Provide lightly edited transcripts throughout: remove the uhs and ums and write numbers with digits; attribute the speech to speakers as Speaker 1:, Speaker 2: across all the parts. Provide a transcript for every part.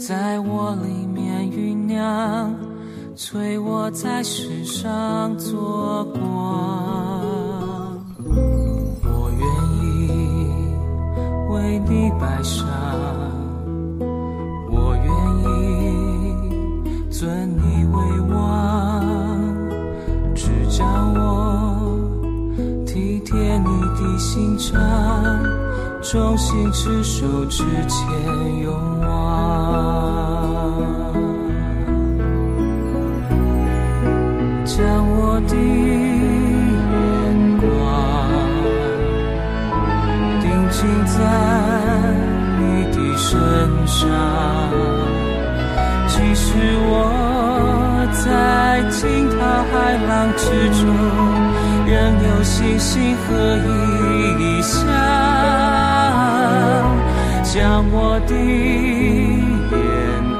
Speaker 1: 在我里面酝酿，催我在世上做光。我愿意为你摆上，我愿意尊你为王，只叫我体贴你的心肠，忠心持守之前勇往，将我的眼光定睛在你的身上，即使我在惊涛骇浪之中，仍有信心和意向，将我的眼光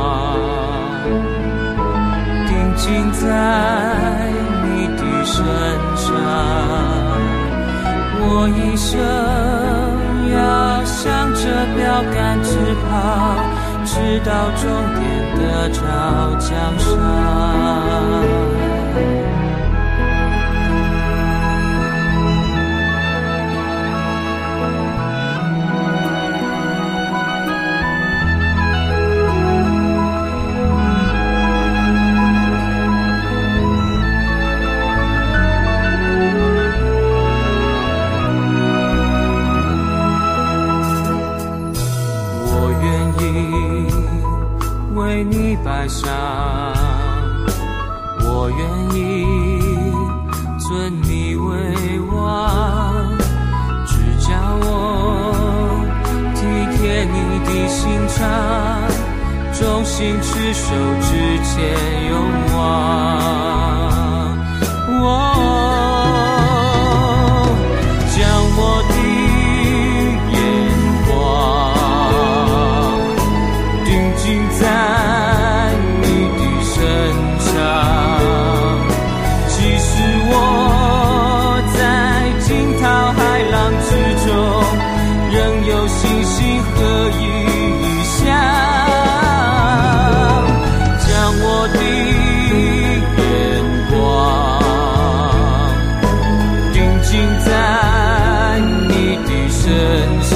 Speaker 1: 定睛在你的身上，我一生要向着标杆直跑，直到终点得着奖赏。为你摆上，我愿意尊你为王，只叫我体贴你的心肠，忠心持守之前勇往。将我的眼光定睛在你的身上，即使我在惊涛骇浪之中，仍有信心和意向，将我的眼光定睛在你的身上，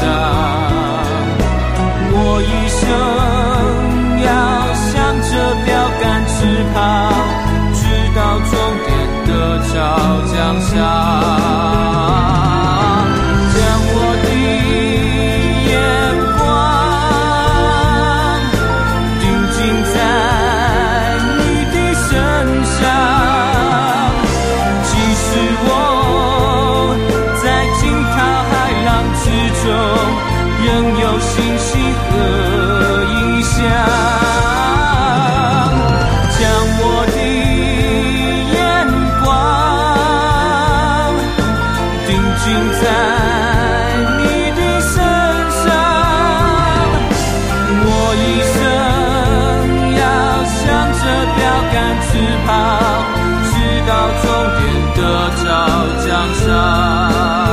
Speaker 1: 我一生要向着标杆直跑，直到终点得着奖赏。将我的眼光定睛在你的身上，即使我在惊涛骇浪之中，仍有信心和意向，将我的眼光定睛在你的身上，我一生要向着标杆直跑，直到终点得着奖赏。